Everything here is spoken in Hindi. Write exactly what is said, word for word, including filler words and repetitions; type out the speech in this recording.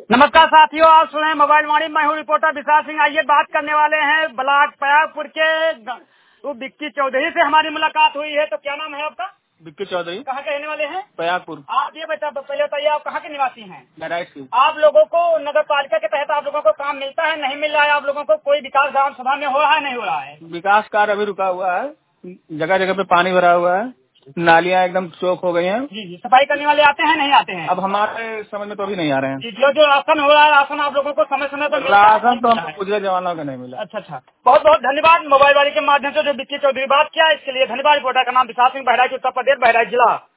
नमस्कार साथियों, आप सुन रहे हैं मोबाइल वाणी। मैं हूँ रिपोर्टर विशाल सिंह। आइए बात करने वाले हैं ब्लॉक पयागपुर के तो बिक्की चौधरी से हमारी मुलाकात हुई है। तो क्या नाम है आपका? बिक्की चौधरी। कहाँ के रहने वाले हैं? पयागपुर। आप ये बता पहले बताइए, आप कहाँ के निवासी हैं? बहराइच की। आप लोगों को नगर पालिका के तहत आप लोगों को काम मिलता है, नहीं मिल रहा है? आप लोगों को कोई विकास ग्राम सभा में हो रहा है, नहीं हो रहा है? विकास कार्य अभी रुका हुआ है, जगह जगह पे पानी भरा हुआ है, नालियाँ एकदम चौक हो गई हैं। जी जी, सफाई करने वाले आते हैं, नहीं आते हैं? अब हमारे समझ में तो अभी नहीं आ रहे हैं। जी, जो जो राशन हो रहा है, राशन आप लोगों को समय समय पर राशन तो हमको गुजरे जवानों का नहीं मिला। अच्छा अच्छा, बहुत बहुत धन्यवाद। मोबाइल वाली के माध्यम से जो बिक्की चौधरी बात किया, इसके लिए धन्यवाद। रिपोर्टर का नाम विशाल सिंह, बहराइच उत्तर प्रदेश, बहराइच जिला।